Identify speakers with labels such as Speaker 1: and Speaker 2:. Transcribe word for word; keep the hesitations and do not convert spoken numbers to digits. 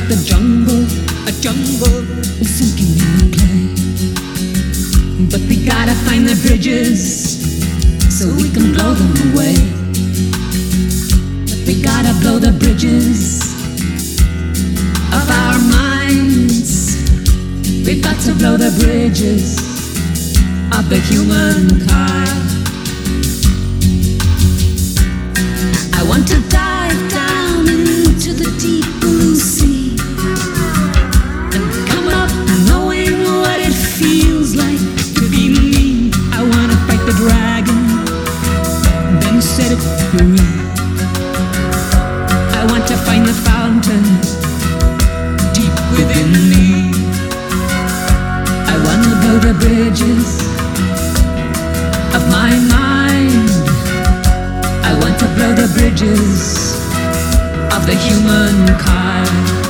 Speaker 1: like the jungle, a jungle sinking in clay. But we gotta find the bridges so we can blow them away. But we gotta blow the bridges of our minds. We've got to blow the bridges of the humankind. I want to dive down into the deep blue sea and come up knowing what it feels like to be me. I want to fight the dragon, then set it free. I want to find the fountain deep within me. I want to blow the bridges of my mind. I want to blow the bridges of the humankind.